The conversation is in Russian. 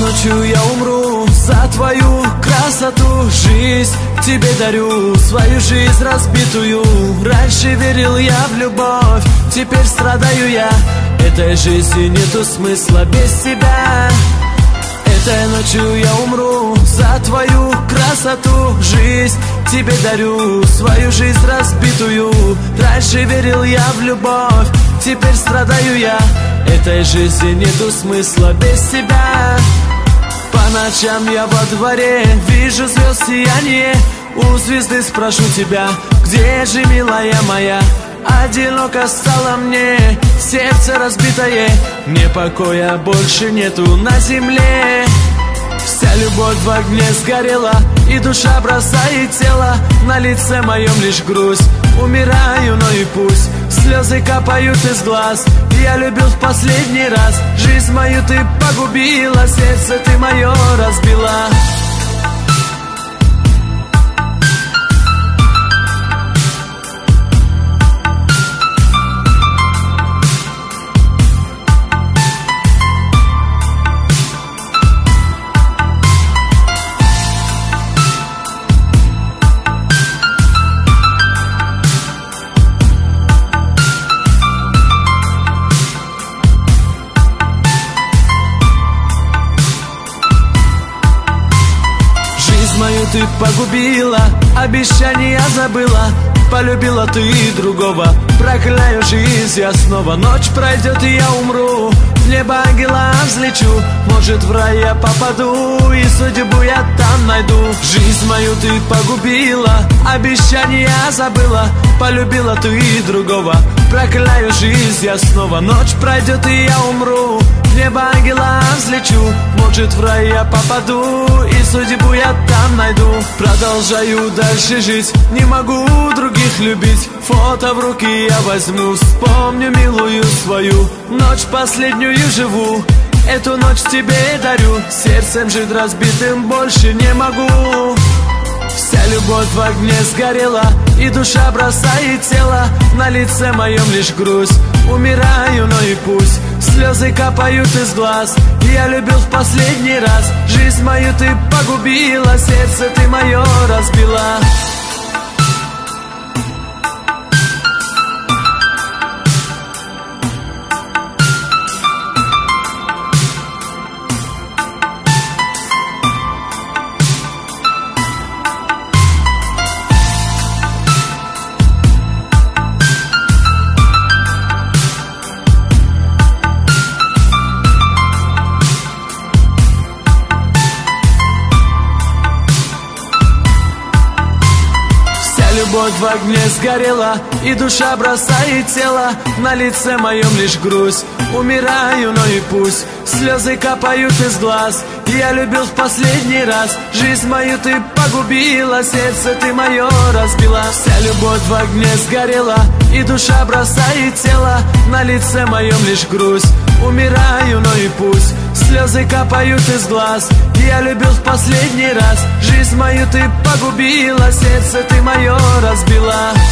ночью я умру за твою красоту. Жизнь тебе дарю, свою жизнь разбитую. Раньше верил я в любовь, теперь страдаю я. Этой жизни нету смысла без тебя. Этой ночью я умру за твою красоту. Жизнь тебе дарю, свою жизнь разбитую. Раньше верил я в любовь, теперь страдаю я. Этой жизни нету смысла без тебя. По ночам я во дворе вижу звезд сияние. У звезды спрошу тебя, где же, милая моя? Одиноко стало мне, сердце разбитое, мне покоя больше нету на земле. Вся любовь в огне сгорела, и душа бросает тело. На лице моем лишь грусть, умираю, но и пусть. Слезы капают из глаз, я любил в последний раз. Жизнь мою ты погубила, сердце ты мое разбила. Мою ты погубила, обещания забыла. Полюбила ты другого, прокляю жизнь я снова. Ночь пройдет и я умру, в небо ангела взлечу. Может в рай я попаду, и судьбу я там найду. Жизнь мою ты погубила, обещания забыла. Полюбила ты другого, прокляю жизнь я снова. Ночь пройдет и я умру, в небо ангела взлечу. Может в рай я попаду, и судьбу я там найду. Продолжаю дальше жить, не могу других любить. Фото в руки я возьму, вспомню милую свою. Ночь последнюю живу, эту ночь тебе дарю. Сердцем жить разбитым больше не могу. Вся любовь в огне сгорела, и душа бросает тело. На лице моем лишь грусть, умираю, но и пусть. Слезы капают из глаз, я любил в последний раз. Жизнь мою ты погубила, сердце ты мое разбила. Любовь в огне сгорела, и душа бросает тело. На лице моем лишь грусть, умираю, но и пусть. Слезы капают из глаз, я любил в последний раз. Жизнь мою ты погубила, сердце ты мое разбила. Вся любовь в огне сгорела, и душа бросает тело. На лице моем лишь грусть, умираю, но и пусть. Слезы капают из глаз, я любил в последний раз. Жизнь мою ты погубила, сердце ты мое разбила.